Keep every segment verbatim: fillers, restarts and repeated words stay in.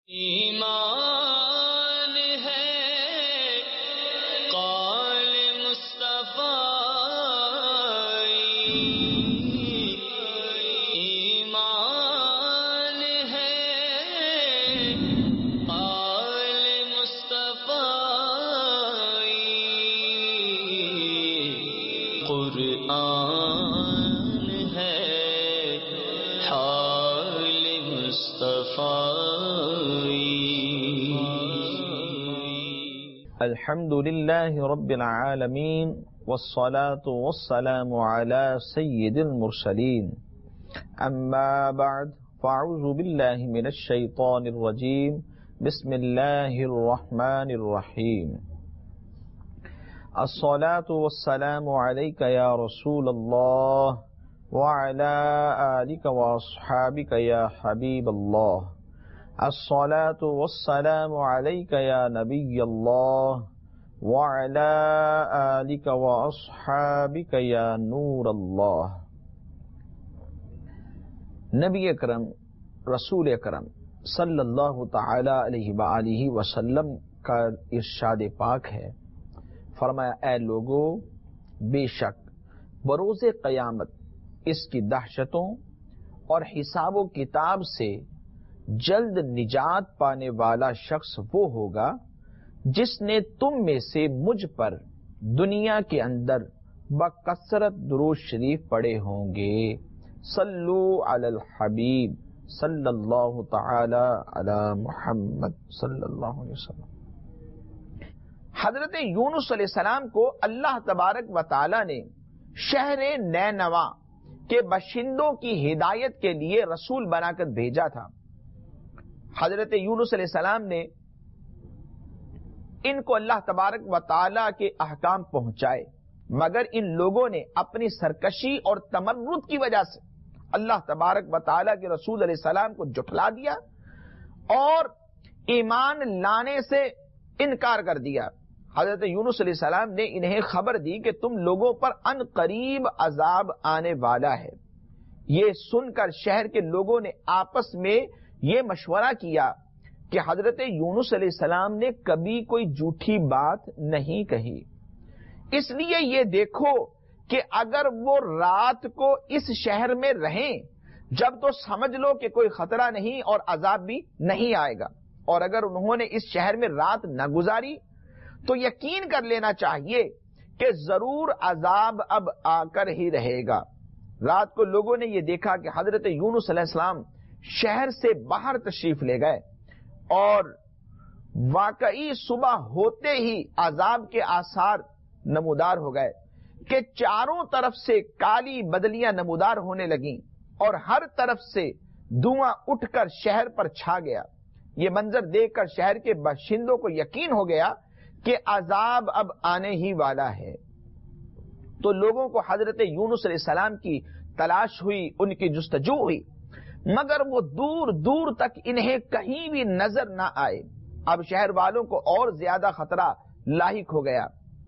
ایمان ہے قول مصطفی، ایمان ہے قول مصطفی، قرآن ہے حال مصطفی۔ الحمد لله رب العالمين والصلاة والسلام على سيد المرسلين، أما بعد فأعوذ بالله من الشيطان الرجيم، بسم الله الرحمن الرحيم۔ الصلاة والسلام عليك يا رسول الله وعلى آلك وأصحابك يا حبيب الله، الصلاة والسلام عليك يا نبي الله وعلى آلك وأصحابك يا نور الله۔ نبی اکرم رسول اکرم صلی اللہ تعالی علیہ وآلہ وسلم کا ارشاد پاک ہے، فرمایا اے لوگو، بے شک بروز قیامت اس کی دہشتوں اور حساب و کتاب سے جلد نجات پانے والا شخص وہ ہوگا جس نے تم میں سے مجھ پر دنیا کے اندر بکثرت درود شریف پڑھے ہوں گے۔ صلو علی الحبیب صلی اللہ تعالی علی محمد صلی اللہ علیہ وسلم۔ حضرت یونس علیہ السلام کو اللہ تبارک و تعالی نے شہر نینوا کے باشندوں کی ہدایت کے لیے رسول بنا کر بھیجا تھا۔ حضرت یونس علیہ السلام نے ان کو اللہ تبارک و تعالی کے احکام پہنچائے، مگر ان لوگوں نے اپنی سرکشی اور تمرد کی وجہ سے اللہ تبارک و تعالی کے رسول علیہ السلام کو جھٹلا دیا اور ایمان لانے سے انکار کر دیا۔ حضرت یونس علیہ السلام نے انہیں خبر دی کہ تم لوگوں پر ان قریب عذاب آنے والا ہے۔ یہ سن کر شہر کے لوگوں نے آپس میں یہ مشورہ کیا کہ حضرت یونس علیہ السلام نے کبھی کوئی جھوٹی بات نہیں کہی، اس لیے یہ دیکھو کہ اگر وہ رات کو اس شہر میں رہیں جب تو سمجھ لو کہ کوئی خطرہ نہیں اور عذاب بھی نہیں آئے گا، اور اگر انہوں نے اس شہر میں رات نہ گزاری تو یقین کر لینا چاہیے کہ ضرور عذاب اب آ کر ہی رہے گا۔ رات کو لوگوں نے یہ دیکھا کہ حضرت یونس علیہ السلام شہر سے باہر تشریف لے گئے، اور واقعی صبح ہوتے ہی عذاب کے آثار نمودار ہو گئے کہ چاروں طرف سے کالی بدلیاں نمودار ہونے لگیں اور ہر طرف سے دھواں اٹھ کر شہر پر چھا گیا۔ یہ منظر دیکھ کر شہر کے باشندوں کو یقین ہو گیا کہ عذاب اب آنے ہی والا ہے۔ تو لوگوں کو حضرت یونس علیہ السلام کی تلاش ہوئی، ان کی جستجو ہوئی، مگر وہ دور دور تک انہیں کہیں بھی نظر نہ آئے۔ اب شہر والوں کو اور زیادہ خطرہ لاحق ہو گیا،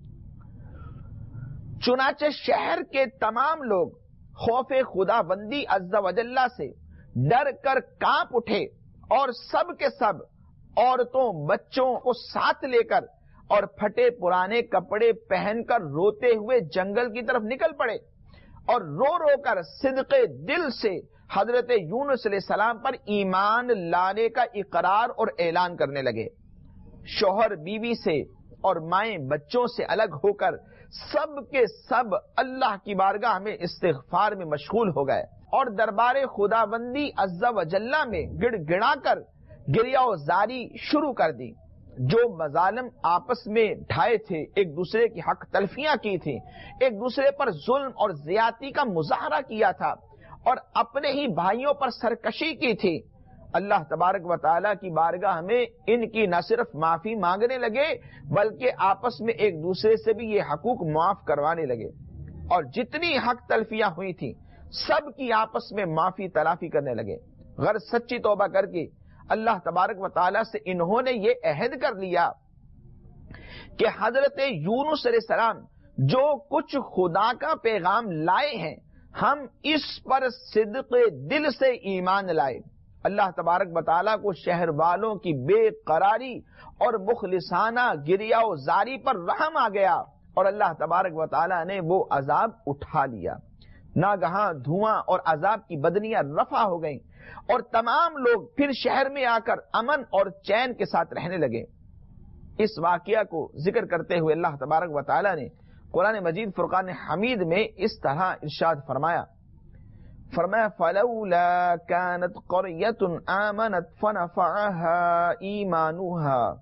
چنانچہ شہر کے تمام لوگ خوف خدا بندی عز و جل سے ڈر کر کانپ اٹھے اور سب کے سب عورتوں بچوں کو ساتھ لے کر اور پھٹے پرانے کپڑے پہن کر روتے ہوئے جنگل کی طرف نکل پڑے اور رو رو کر صدق دل سے حضرت یونس علیہ السلام پر ایمان لانے کا اقرار اور اعلان کرنے لگے۔ شوہر بیوی سے اور مائیں بچوں سے الگ ہو کر سب کے سب اللہ کی بارگاہ میں استغفار میں مشغول ہو گئے اور دربار خدا بندی عز و جل میں گڑ گڑا کر گریہ و زاری شروع کر دی۔ جو مظالم آپس میں ڈھائے تھے، ایک دوسرے کی حق تلفیاں کی تھی، ایک دوسرے پر ظلم اور زیادتی کا مظاہرہ کیا تھا اور اپنے ہی بھائیوں پر سرکشی کی تھی، اللہ تبارک و تعالیٰ کی بارگاہ میں ان کی نہ صرف معافی مانگنے لگے بلکہ آپس میں ایک دوسرے سے بھی یہ حقوق معاف کروانے لگے، اور جتنی حق تلفیاں ہوئی تھی سب کی آپس میں معافی تلافی کرنے لگے۔ غرض سچی توبہ کر کے اللہ تبارک و تعالیٰ سے انہوں نے یہ عہد کر لیا کہ حضرت یونس علیہ السلام جو کچھ خدا کا پیغام لائے ہیں ہم اس پر صدق دل سے ایمان لائے۔ اللہ تبارک و تعالیٰ کو شہر والوں کی بے قراری اور مخلصانہ گریا و زاری پر رحم آ گیا اور اللہ تبارک و تعالیٰ نے وہ عذاب اٹھا لیا. ناگہاں دھواں اور عذاب کی بدنیاں رفع ہو گئیں اور تمام لوگ پھر شہر میں آ کر امن اور چین کے ساتھ رہنے لگے. اس واقعہ کو ذکر کرتے ہوئے اللہ تبارک و تعالیٰ نے قرآن مجید فرقان حمید میں اس طرح ارشاد فرمایا فرمایا فلولا كانت قرية آمنت فنفعها إيمانها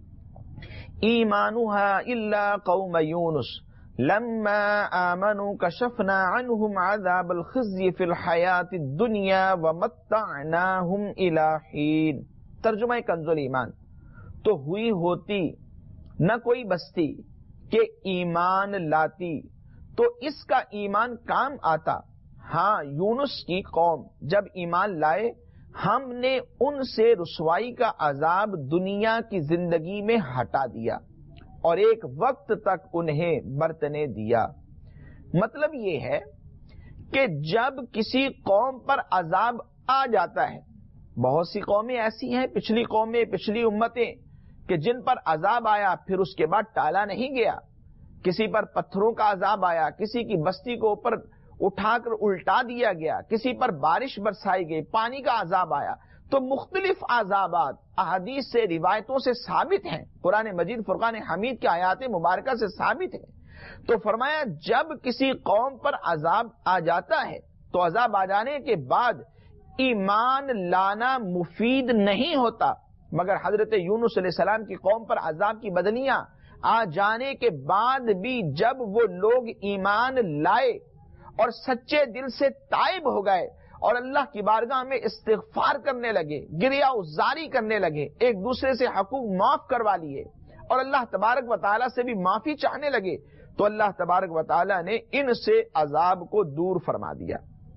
إيمانها إلا قوم يونس لما آمنوا كشفنا عنهم عذاب الخزي في الحياة الدنيا ومتعناهم إلى حين. ترجمہ کنز ایمان. تو ہوئی ہوتی نہ کوئی بستی کہ ایمان لاتی تو اس کا ایمان کام آتا. ہاں یونس کی قوم جب ایمان لائے ہم نے ان سے رسوائی کا عذاب دنیا کی زندگی میں ہٹا دیا اور ایک وقت تک انہیں برتنے دیا. مطلب یہ ہے کہ جب کسی قوم پر عذاب آ جاتا ہے، بہت سی قومیں ایسی ہیں، پچھلی قومیں، پچھلی امتیں کہ جن پر عذاب آیا پھر اس کے بعد ٹالا نہیں گیا. کسی پر پتھروں کا عذاب آیا، کسی کی بستی کو اوپر اٹھا کر الٹا دیا گیا، کسی پر بارش برسائی گئی، پانی کا عذاب آیا. تو مختلف عذابات احادیث سے، روایتوں سے ثابت ہیں، قرآن مجید فرقان حمید کی آیات مبارکہ سے ثابت ہیں. تو فرمایا جب کسی قوم پر عذاب آ جاتا ہے تو عذاب آ جانے کے بعد ایمان لانا مفید نہیں ہوتا، مگر حضرت یونس علیہ السلام کی قوم پر عذاب کی بدلیاں آ جانے کے بعد بھی جب وہ لوگ ایمان لائے اور سچے دل سے تائب ہو گئے اور اللہ کی بارگاہ میں استغفار کرنے لگے، گریہ زاری کرنے لگے، ایک دوسرے سے حقوق معاف کروا لیے اور اللہ تبارک و تعالیٰ سے بھی معافی چاہنے لگے، تو اللہ تبارک و تعالیٰ نے ان سے عذاب کو دور فرما دیا.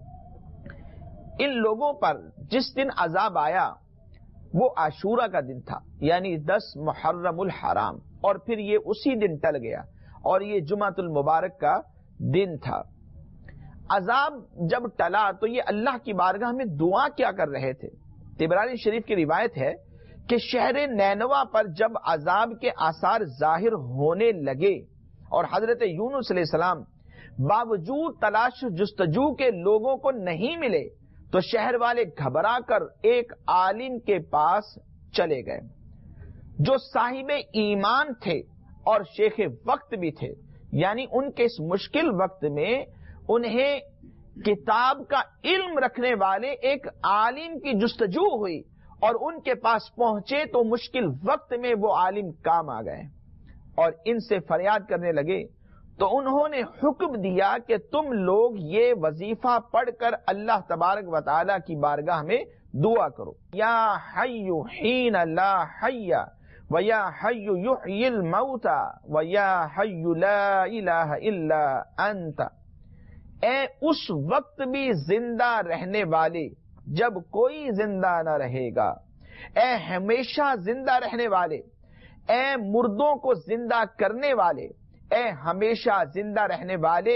ان لوگوں پر جس دن عذاب آیا وہ عاشورہ کا دن تھا، یعنی دس محرم الحرام، اور پھر یہ اسی دن ٹل گیا اور یہ جمعۃ المبارک کا دن تھا. عذاب جب ٹلا تو یہ اللہ کی بارگاہ میں دعا کیا کر رہے تھے. طبرانی شریف کی روایت ہے کہ شہر نینوا پر جب عذاب کے آثار ظاہر ہونے لگے اور حضرت یونس علیہ السلام باوجود تلاش جستجو کے لوگوں کو نہیں ملے تو شہر والے گھبرا کر ایک عالم کے پاس چلے گئے جو صاحب ایمان تھے اور شیخ وقت بھی تھے. یعنی ان کے اس مشکل وقت میں انہیں کتاب کا علم رکھنے والے ایک عالم کی جستجو ہوئی اور ان کے پاس پہنچے تو مشکل وقت میں وہ عالم کام آ گئے اور ان سے فریاد کرنے لگے. تو انہوں نے حکم دیا کہ تم لوگ یہ وظیفہ پڑھ کر اللہ تبارک و تعالی کی بارگاہ میں دعا کرو. یا حی حین لا حی و یا حی یحیی الموتى و یا حی لا الہ الا انت. اے اس وقت بھی زندہ رہنے والے جب کوئی زندہ نہ رہے گا، اے ہمیشہ زندہ رہنے والے، اے مردوں کو زندہ کرنے والے، اے ہمیشہ زندہ رہنے والے،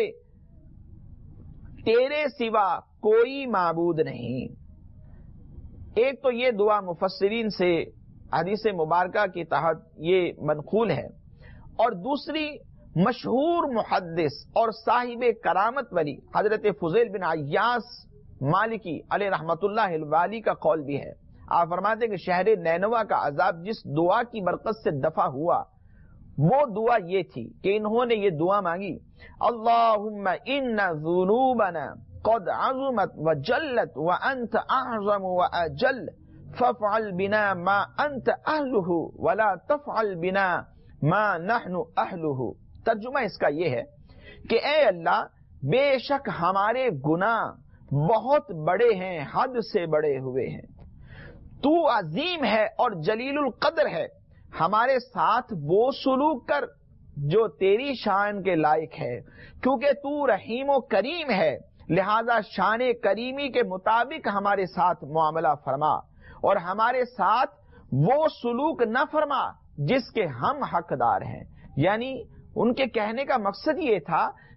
تیرے سوا کوئی معبود نہیں. ایک تو یہ دعا مفسرین سے حدیث مبارکہ کے تحت یہ منقول ہے، اور دوسری مشہور محدث اور صاحب کرامت ولی حضرت فضیل بن عیاس مالکی علیہ رحمت اللہ الوالی کا قول بھی ہے. آپ فرماتے ہیں کہ شہر نینوا کا عذاب جس دعا کی برکت سے دفع ہوا وہ دعا یہ تھی کہ انہوں نے یہ دعا مانگی، اللہم ان ذنوبنا قد عظمت وجلت وانت اعظم واجل فافعل بنا ما انت اہلہ ولا تفعل بنا ما نحن اہلہ. ترجمہ اس کا یہ ہے کہ اے اللہ بے شک ہمارے گناہ بہت بڑے ہیں، حد سے بڑے ہوئے ہیں، تو عظیم ہے اور جلیل القدر ہے، ہمارے ساتھ وہ سلوک کر جو تیری شان کے لائق ہے، کیونکہ تو رحیم و کریم ہے، لہذا شان کریمی کے مطابق ہمارے ساتھ معاملہ فرما اور ہمارے ساتھ وہ سلوک نہ فرما جس کے ہم حقدار ہیں. یعنی ان کے کہنے کا مقصد یہ تھا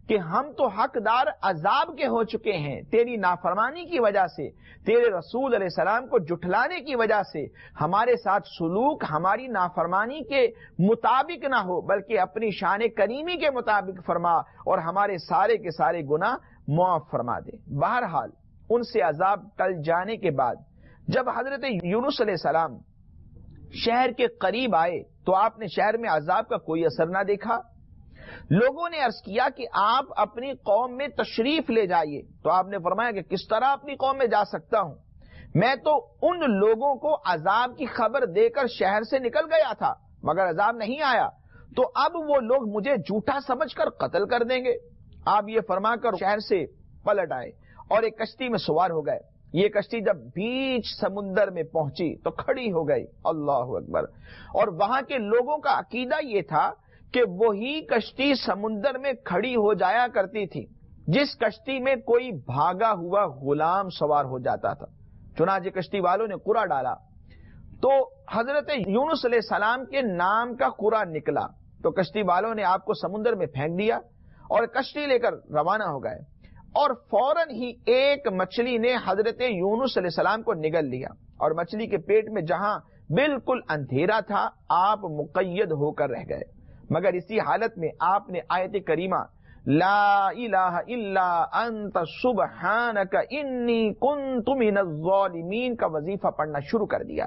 کہ ہم تو حقدار عذاب کے ہو چکے ہیں تیری نافرمانی کی وجہ سے، تیرے رسول علیہ السلام کو جھٹلانے کی وجہ سے ہمارے ساتھ سلوک ہماری نافرمانی کے مطابق نہ ہو بلکہ اپنی شان کریمی کے مطابق فرما اور ہمارے سارے کے سارے گناہ معاف فرما دے۔ بہرحال ان سے عذاب ٹل جانے کے بعد جب حضرت یونس علیہ السلام شہر کے قریب آئے تو آپ نے شہر میں عذاب کا کوئی اثر نہ دیکھا۔ لوگوں نے عرض کیا کہ آپ اپنی قوم میں تشریف لے جائیے، تو آپ نے فرمایا کہ کس طرح اپنی قوم میں جا سکتا ہوں، میں تو ان لوگوں کو عذاب کی خبر دے کر شہر سے نکل گیا تھا مگر عذاب نہیں آیا، تو اب وہ لوگ مجھے جھوٹا سمجھ کر قتل کر دیں گے۔ آپ یہ فرما کر شہر سے پلٹ آئے اور ایک کشتی میں سوار ہو گئے۔ یہ کشتی جب بیچ سمندر میں پہنچی تو کھڑی ہو گئی، اللہ اکبر، اور وہاں کے لوگوں کا عقیدہ یہ تھا کہ وہی کشتی سمندر میں کھڑی ہو جایا کرتی تھی جس کشتی میں کوئی بھاگا ہوا غلام سوار ہو جاتا تھا۔ چنانچہ کشتی والوں نے قرعہ ڈالا تو حضرت یونس علیہ السلام کے نام کا قرعہ نکلا، تو کشتی والوں نے آپ کو سمندر میں پھینک دیا اور کشتی لے کر روانہ ہو گئے، اور فوراً ہی ایک مچھلی نے حضرت یونس علیہ السلام کو نگل لیا، اور مچھلی کے پیٹ میں جہاں بالکل اندھیرا تھا آپ مقید ہو کر رہ گئے۔ مگر اسی حالت میں آپ نے آیت کریمہ لا الہ الا انت سبحانک انی کنت من الظالمین کا وظیفہ پڑھنا شروع کر دیا۔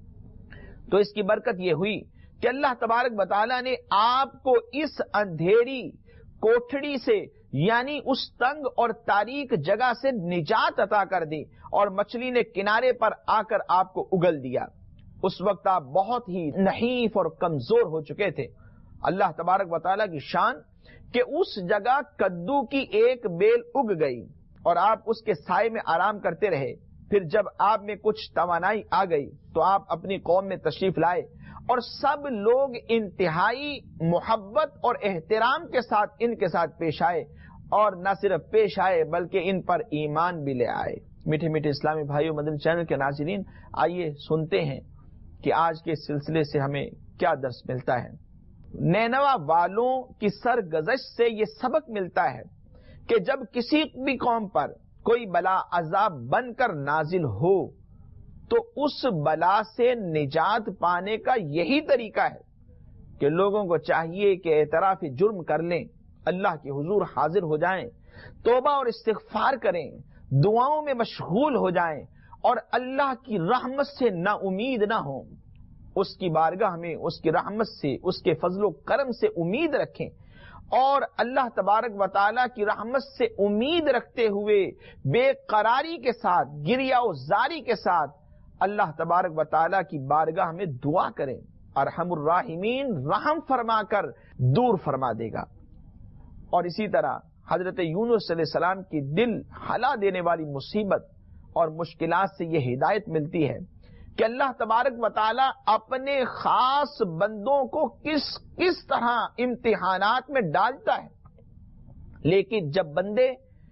تو اس کی برکت یہ ہوئی کہ اللہ تبارک و تعالیٰ نے آپ کو اس اندھیری کوٹھڑی سے یعنی اس تنگ اور تاریک جگہ سے نجات عطا کر دی اور مچھلی نے کنارے پر آ کر آپ کو اگل دیا۔ اس وقت آپ بہت ہی نحیف اور کمزور ہو چکے تھے۔ اللہ تبارک و تعالیٰ کی شان کہ اس جگہ کدو کی ایک بیل اگ گئی اور آپ اس کے سائے میں آرام کرتے رہے۔ پھر جب آپ میں کچھ توانائی آ گئی تو آپ اپنی قوم میں تشریف لائے اور سب لوگ انتہائی محبت اور احترام کے ساتھ ان کے ساتھ پیش آئے، اور نہ صرف پیش آئے بلکہ ان پر ایمان بھی لے آئے۔ میٹھے میٹھے اسلامی بھائیو، مدنی چینل کے ناظرین، آئیے سنتے ہیں کہ آج کے سلسلے سے ہمیں کیا درس ملتا ہے۔ نینوا والوں کی سرگزشت سے یہ سبق ملتا ہے کہ جب کسی بھی قوم پر کوئی بلا عذاب بن کر نازل ہو تو اس بلا سے نجات پانے کا یہی طریقہ ہے کہ لوگوں کو چاہیے کہ اعتراف جرم کر لیں، اللہ کے حضور حاضر ہو جائیں، توبہ اور استغفار کریں، دعاؤں میں مشغول ہو جائیں اور اللہ کی رحمت سے نا امید نہ ہوں۔ اس کی بارگاہ میں اس کی رحمت سے، اس کے فضل و کرم سے امید رکھیں، اور اللہ تبارک و تعالیٰ کی رحمت سے امید رکھتے ہوئے بے قراری کے ساتھ، گریہ و زاری کے ساتھ اللہ تبارک و تعالیٰ کی بارگاہ میں دعا کریں۔ ارحم الراحمین رحم فرما کر دور فرما دے گا۔ اور اسی طرح حضرت یونس علیہ السلام کی دل ہلا دینے والی مصیبت اور مشکلات سے یہ ہدایت ملتی ہے کہ اللہ تبارک و تعالیٰ اپنے خاص بندوں کو کس کس طرح امتحانات میں ڈالتا ہے، لیکن جب بندے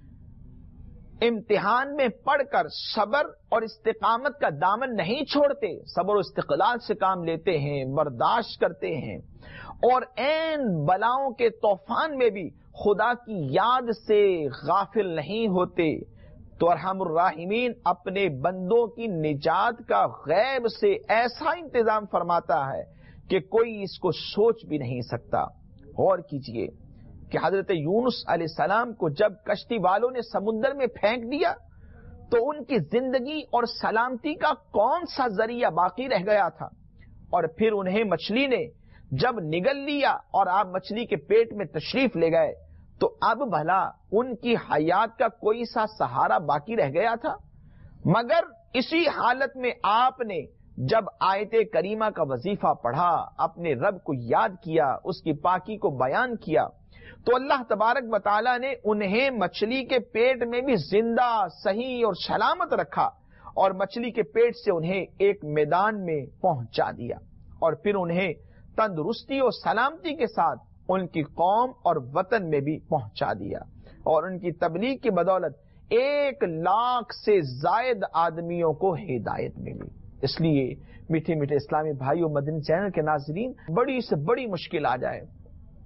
امتحان میں پڑھ کر صبر اور استقامت کا دامن نہیں چھوڑتے، صبر و استقلال سے کام لیتے ہیں، برداشت کرتے ہیں، اور عین بلاؤں کے طوفان میں بھی خدا کی یاد سے غافل نہیں ہوتے، تو ارحم الراحمین اپنے بندوں کی نجات کا غیب سے ایسا انتظام فرماتا ہے کہ کوئی اس کو سوچ بھی نہیں سکتا۔ غور کیجئے کہ حضرت یونس علیہ السلام کو جب کشتی والوں نے سمندر میں پھینک دیا تو ان کی زندگی اور سلامتی کا کون سا ذریعہ باقی رہ گیا تھا، اور پھر انہیں مچھلی نے جب نگل لیا اور آپ مچھلی کے پیٹ میں تشریف لے گئے تو اب بھلا ان کی حیات کا کوئی سا سہارا باقی رہ گیا تھا؟ مگر اسی حالت میں آپ نے جب آیت کریمہ کا وظیفہ پڑھا، اپنے رب کو یاد کیا، اس کی پاکی کو بیان کیا، تو اللہ تبارک و تعالیٰ نے انہیں مچھلی کے پیٹ میں بھی زندہ، صحیح اور سلامت رکھا، اور مچھلی کے پیٹ سے انہیں ایک میدان میں پہنچا دیا، اور پھر انہیں تندرستی اور سلامتی کے ساتھ ان کی قوم اور وطن میں بھی پہنچا دیا، اور ان کی تبلیغ کی بدولت ایک لاکھ سے زائد آدمیوں کو ہدایت ملی۔ اس لیے میٹھے میٹھے اسلامی بھائیوں، مدنی چینل کے ناظرین، بڑی سے بڑی مشکل آ جائے،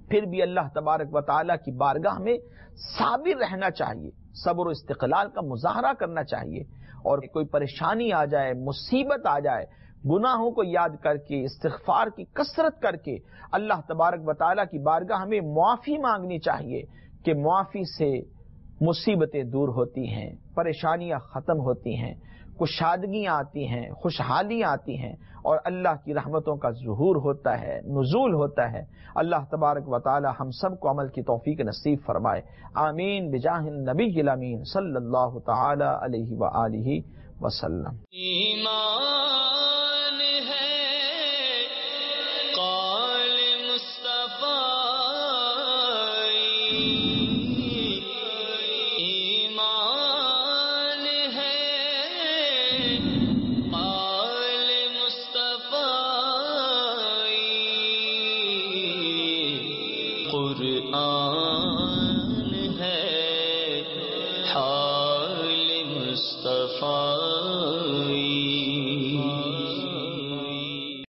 پھر بھی اللہ تبارک و تعالیٰ کی بارگاہ میں صابر رہنا چاہیے، صبر و استقلال کا مظاہرہ کرنا چاہیے، اور کوئی پریشانی آ جائے، مصیبت آ جائے، گناہوں کو یاد کر کے، استغفار کی کثرت کر کے اللہ تبارک و تعالیٰ کی بارگاہ میں معافی مانگنی چاہیے کہ معافی سے مصیبتیں دور ہوتی ہیں، پریشانیاں ختم ہوتی ہیں، کشادگیاں آتی ہیں، خوشحالیاں آتی ہیں، اور اللہ کی رحمتوں کا ظہور ہوتا ہے، نزول ہوتا ہے۔ اللہ تبارک و تعالی ہم سب کو عمل کی توفیق نصیب فرمائے، آمین بجاہ النبی الامین صلی اللہ تعالی علیہ وآلہ وسلم۔ ایمان ہے قول مصطفی